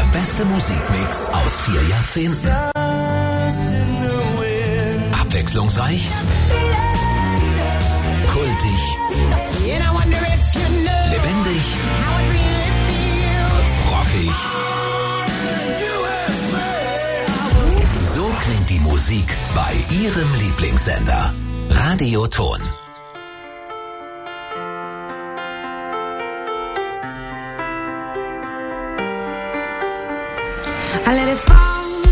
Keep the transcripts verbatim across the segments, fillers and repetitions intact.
beste Musikmix aus vier Jahrzehnten. Abwechslungsreich, kultig, lebendig, rockig. So klingt die Musik bei Ihrem Lieblingssender. Radioton. I let it fall.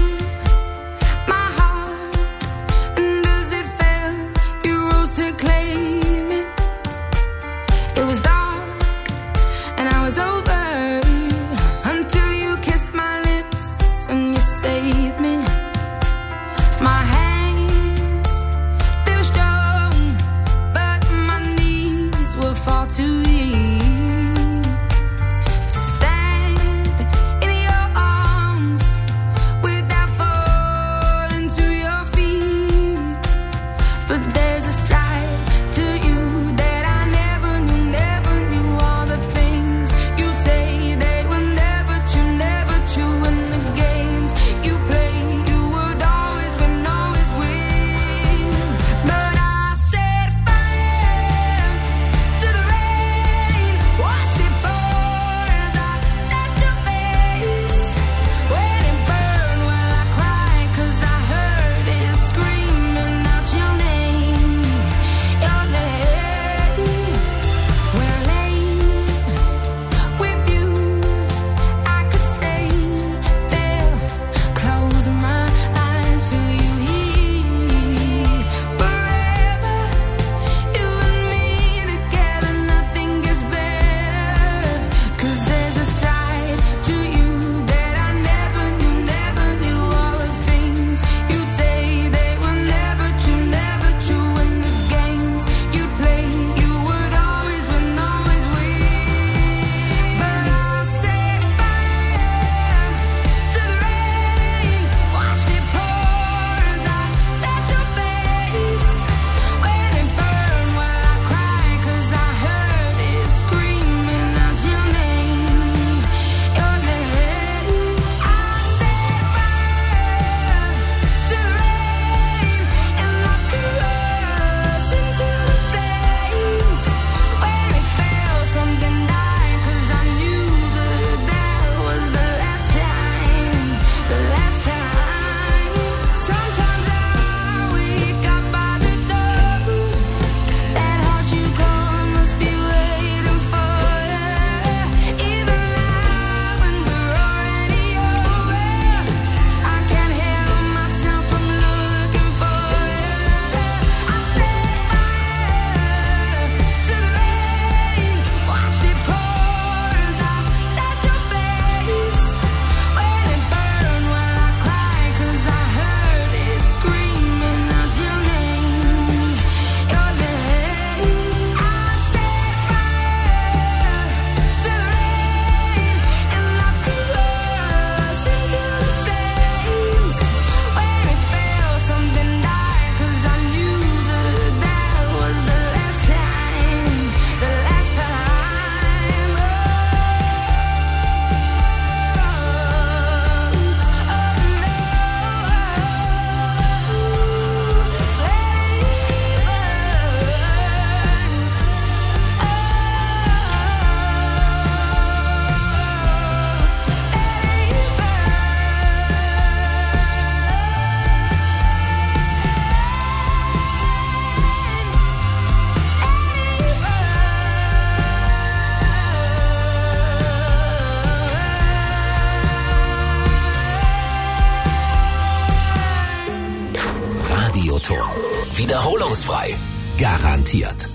Wiederholungsfrei. Garantiert.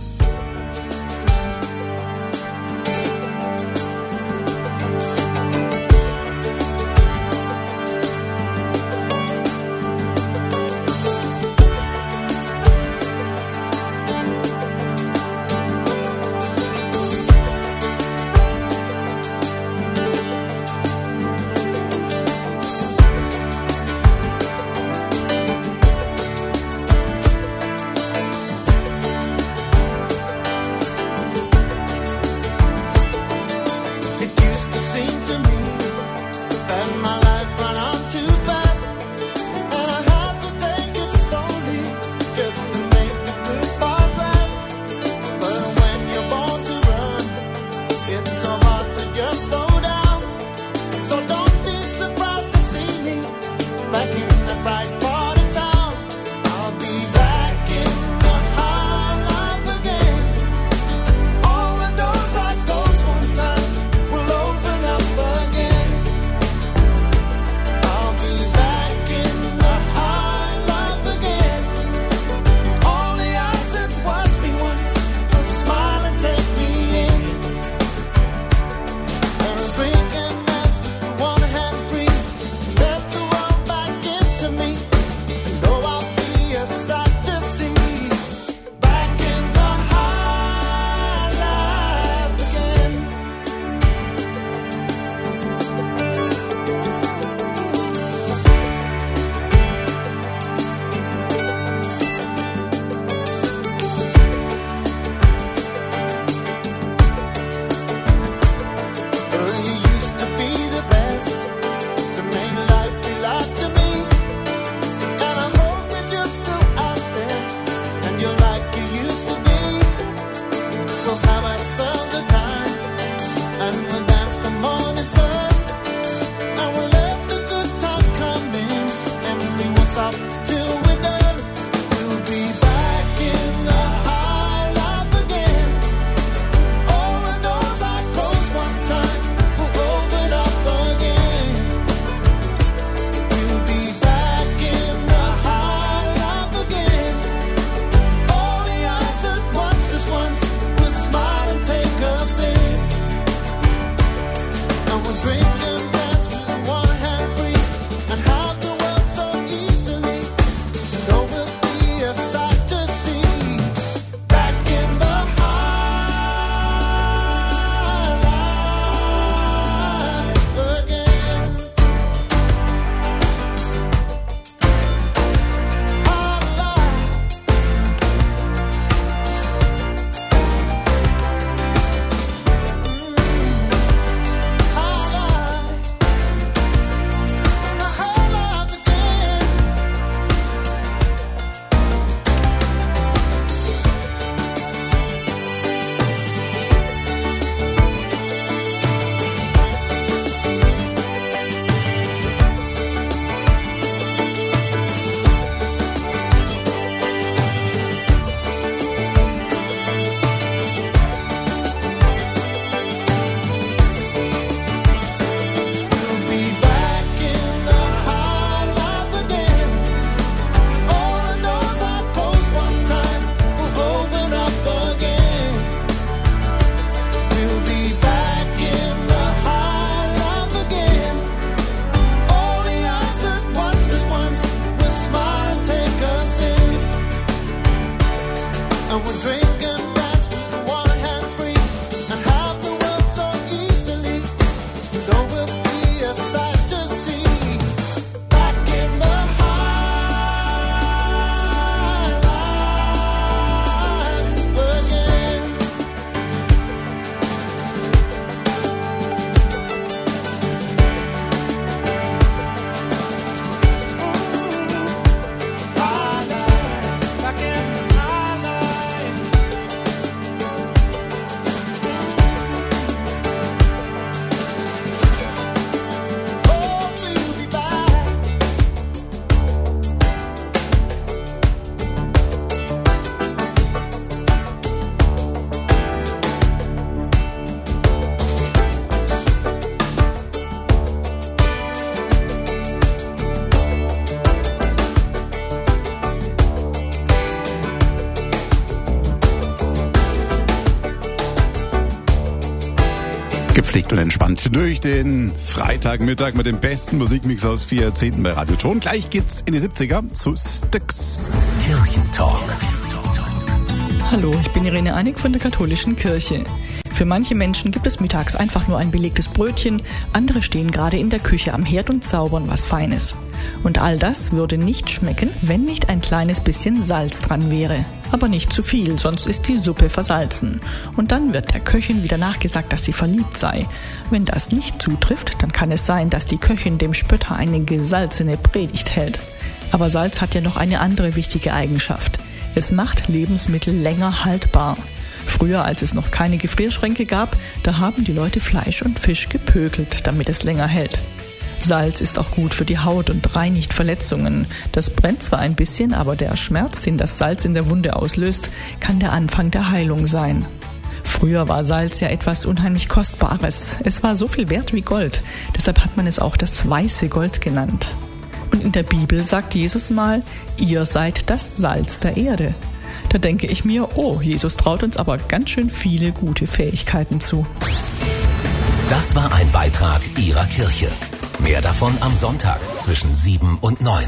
Gepflegt und entspannt durch den Freitagmittag mit dem besten Musikmix aus vier Jahrzehnten bei Radioton. Gleich geht's in die siebziger zu Styx. Kirchentalk. Hallo, ich bin Irene Einig von der katholischen Kirche. Für manche Menschen gibt es mittags einfach nur ein belegtes Brötchen, andere stehen gerade in der Küche am Herd und zaubern was Feines. Und all das würde nicht schmecken, wenn nicht ein kleines bisschen Salz dran wäre. Aber nicht zu viel, sonst ist die Suppe versalzen. Und dann wird der Köchin wieder nachgesagt, dass sie verliebt sei. Wenn das nicht zutrifft, dann kann es sein, dass die Köchin dem Spötter eine gesalzene Predigt hält. Aber Salz hat ja noch eine andere wichtige Eigenschaft. Es macht Lebensmittel länger haltbar. Früher, als es noch keine Gefrierschränke gab, da haben die Leute Fleisch und Fisch gepökelt, damit es länger hält. Salz ist auch gut für die Haut und reinigt Verletzungen. Das brennt zwar ein bisschen, aber der Schmerz, den das Salz in der Wunde auslöst, kann der Anfang der Heilung sein. Früher war Salz ja etwas unheimlich Kostbares. Es war so viel wert wie Gold. Deshalb hat man es auch das weiße Gold genannt. Und in der Bibel sagt Jesus mal, ihr seid das Salz der Erde. Da denke ich mir, oh, Jesus traut uns aber ganz schön viele gute Fähigkeiten zu. Das war ein Beitrag Ihrer Kirche. Mehr davon am Sonntag zwischen sieben und neun.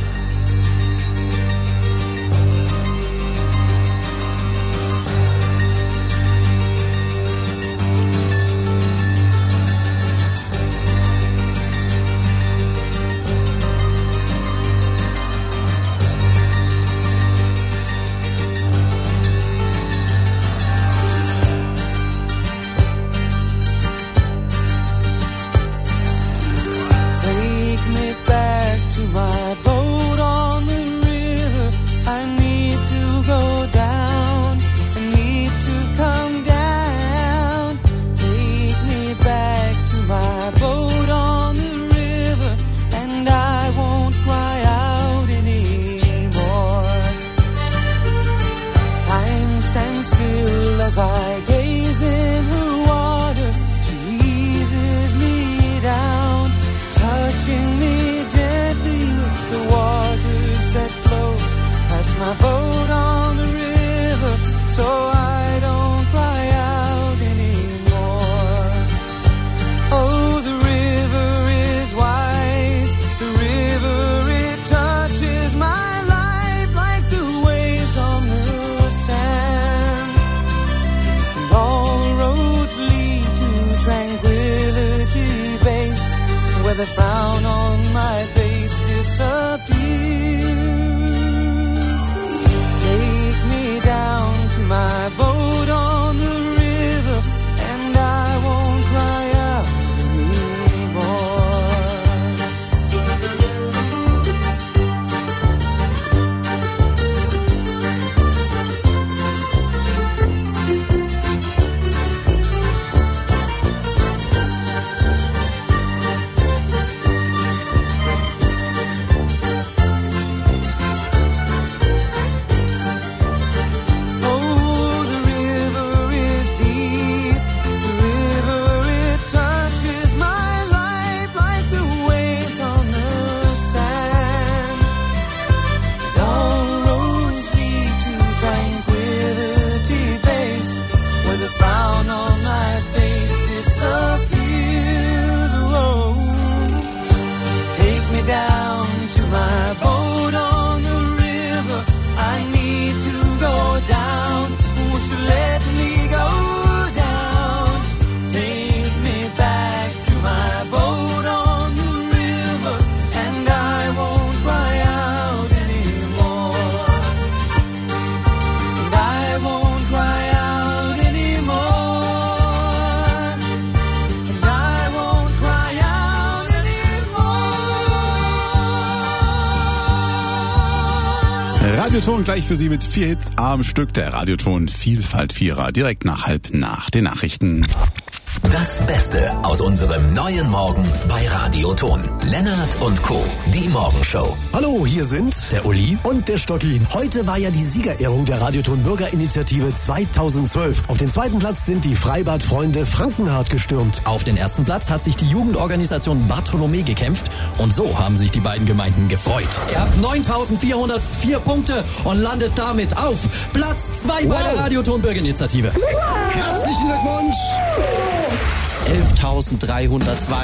The frown on my face disappears. Take me down to my boat on the river, and I won't cry out Radioton gleich für Sie mit vier Hits am Stück. Der Radioton Vielfalt Vierer direkt nach halb nach den Nachrichten. Das Beste aus unserem neuen Morgen bei Radioton. Lennart und Co., die Morgenshow. Hallo, hier sind der Uli und der Stocki. Heute war ja die Siegerehrung der Radioton Bürgerinitiative zweitausendzwölf. Auf den zweiten Platz sind die Freibadfreunde Frankenhardt gestürmt. Auf den ersten Platz hat sich die Jugendorganisation Bartholomä gekämpft und so haben sich die beiden Gemeinden gefreut. Ihr habt neuntausendvierhundertvier Punkte und landet damit auf Platz zwei wow. bei der Radioton Bürgerinitiative. Herzlichen Glückwunsch! elftausenddreihundertzwei.